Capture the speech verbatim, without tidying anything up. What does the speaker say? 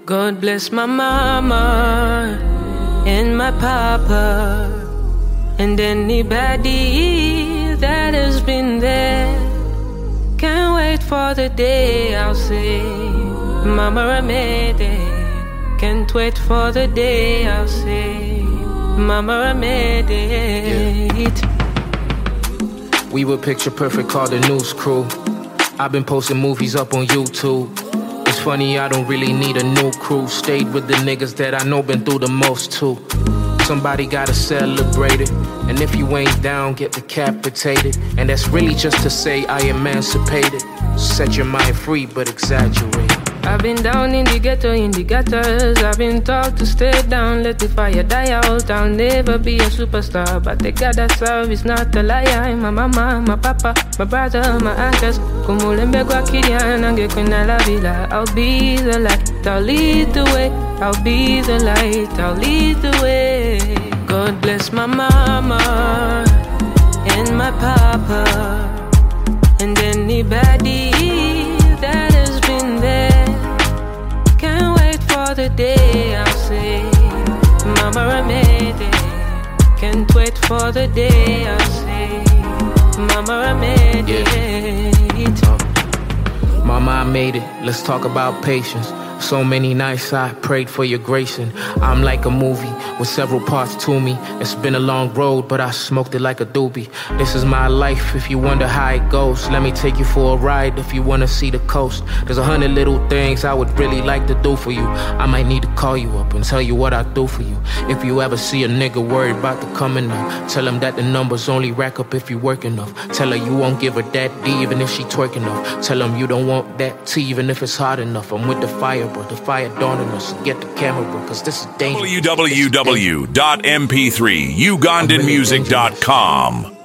God bless my mama and my papa, and anybody that has been there. Can't wait for the day I'll say, Mama, I made it. Can't wait for the day I'll say, Mama, I made it. Yeah. We were picture perfect, called the News Crew. I've been posting movies up on YouTube. It's funny, I don't really need a new crew. Stayed with the niggas that I know been through the most too. Somebody gotta celebrate it, and if you ain't down, get decapitated. And that's really just to say I emancipated. Set your mind free, but exaggerate. I've been down in the ghetto, in the gutters. I've been taught to stay down, let the fire die out. I'll never be a superstar, but the God I serve is not a liar. My mama, my papa, my brother, my uncles. Como lembegwa kiriana, ngekuna la villa. I'll be the light, I'll lead the way. I'll be the light, I'll lead the way. God bless my mama and my papa, and anybody that has been there. Can't wait for the day I'll say, Mama, I made it. Can't wait for the day I'll say, Mama, I made yeah. it. uh, Mama, I made it. Let's talk about patience. So many nights I prayed for your grace, and I'm like a movie with several parts to me. It's been a long road, but I smoked it like a doobie. This is my life, if you wonder how it goes. Let me take you for a ride if you wanna see the coast. There's a hundred little things I would really like to do for you. I might need to call you up and tell you what I do for you. If you ever see a nigga worried about the coming up, tell him that the numbers only rack up if you work enough. Tell her you won't give her that D even if she twerk enough. Tell him you don't want that T even if it's hot enough. I'm with the fire, but the fire dawning us. Get the camera, bro, cause this is dangerous. w w w dot m p three ugandan music dot com